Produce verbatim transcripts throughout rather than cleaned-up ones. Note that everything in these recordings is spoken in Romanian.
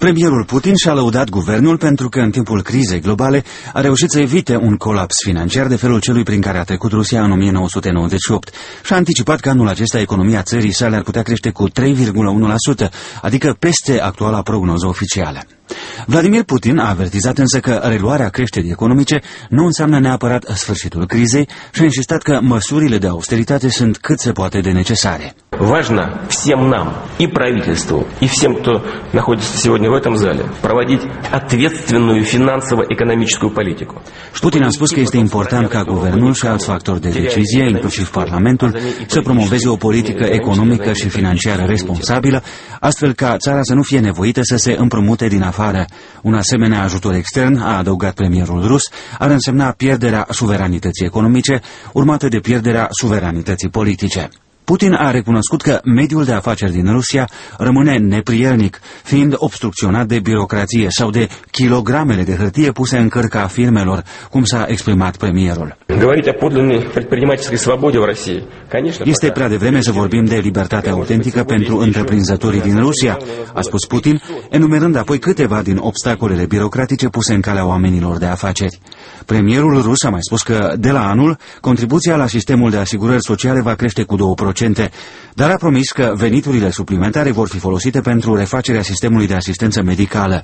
Premierul Putin și-a lăudat guvernul pentru că în timpul crizei globale a reușit să evite un colaps financiar de felul celui prin care a trecut Rusia în o mie nouă sute nouăzeci și opt și a anticipat că anul acesta economia țării sale ar putea crește cu trei virgulă unu la sută, adică peste actuala prognoză oficială. Vladimir Putin a avertizat însă că reluarea creșterii economice nu înseamnă neapărat sfârșitul crizei și a insistat că măsurile de austeritate sunt cât se poate de necesare. Важно всем нам, и правительству, и всем, кто находится сегодня в этом зале, проводить ответственную финансово-экономическую политику. Putin a spus că este important ca guvernul și alți factori de decizie, inclusiv Parlamentul, să promoveze o politică economică și financiară responsabilă, astfel ca țara să nu fie nevoită să se împrumute din afară. Un asemenea ajutor extern, a adăugat premierul rus, ar însemna pierderea suveranității economice, urmată de pierderea suveranității politice. Putin a recunoscut că mediul de afaceri din Rusia rămâne neprielnic, fiind obstrucționat de birocrație sau de kilogramele de hârtie puse în cărca firmelor, cum s-a exprimat premierul. Este prea devreme să vorbim de libertatea autentică pentru întreprinzătorii din Rusia, a spus Putin, enumerând apoi câteva din obstacolele birocratice puse în calea oamenilor de afaceri. Premierul rus a mai spus că, de la anul, contribuția la sistemul de asigurări sociale va crește cu două procente, dar a promis că veniturile suplimentare vor fi folosite pentru refacerea sistemului de asistență medicală.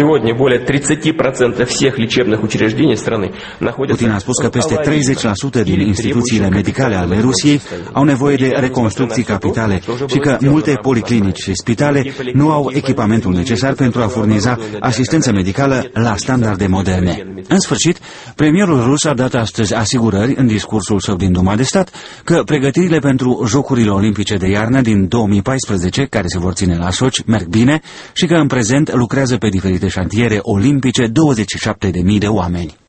Putin a spus că peste treizeci la sută din instituțiile medicale ale Rusiei au nevoie de reconstrucții capitale și că multe policlinici și spitale nu au echipamentul necesar pentru a furniza asistență medicală la standarde moderne. În sfârșit, premierul rus a dat astăzi asigurări în discursul său din Duma de Stat că pregătirile pentru Jocurile Olimpice de iarnă din două mii paisprezece, care se vor ține la Sochi, merg bine și că în prezent lucrează pe diferite șantiere olimpice douăzeci și șapte de mii de oameni.